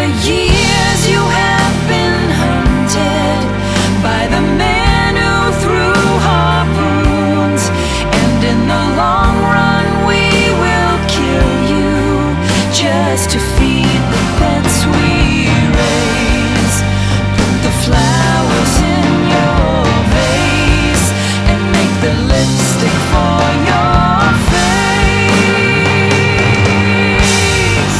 years you have been hunted by the men who threw harpoons, and in the long run we will kill you just to feed the pets we raise. Put the flowers in your vase and make the lipstick for your face.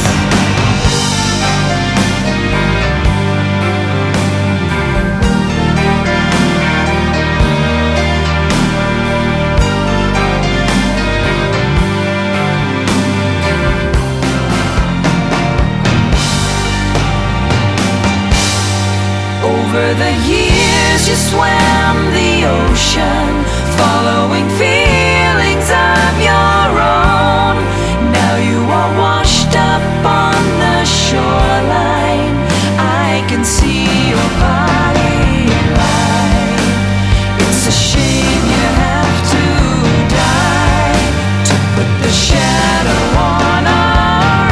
Over the years you swam the ocean, following feelings of your own. Now you are washed up on the shoreline. I can see your body line. It's a shame you have to die to put the shadow on our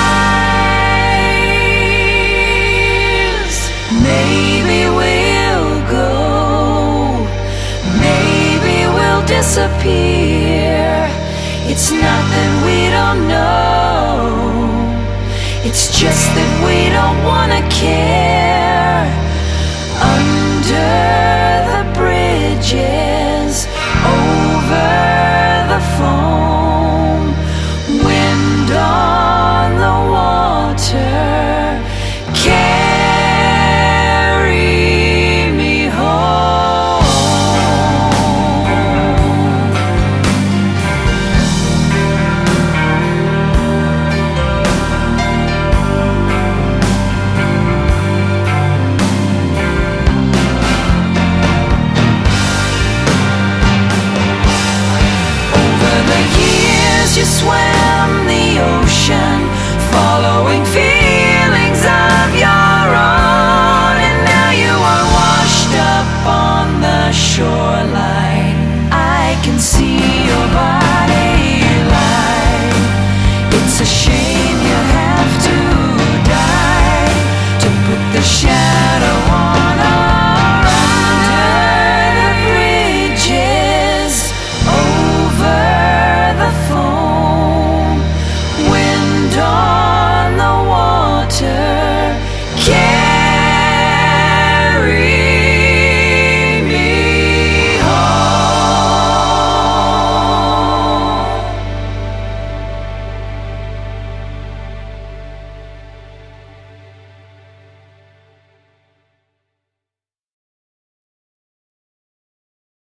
eyes. Maybe we'll go, maybe we'll disappear. It's not that we don't know, it's just that we don't wanna care.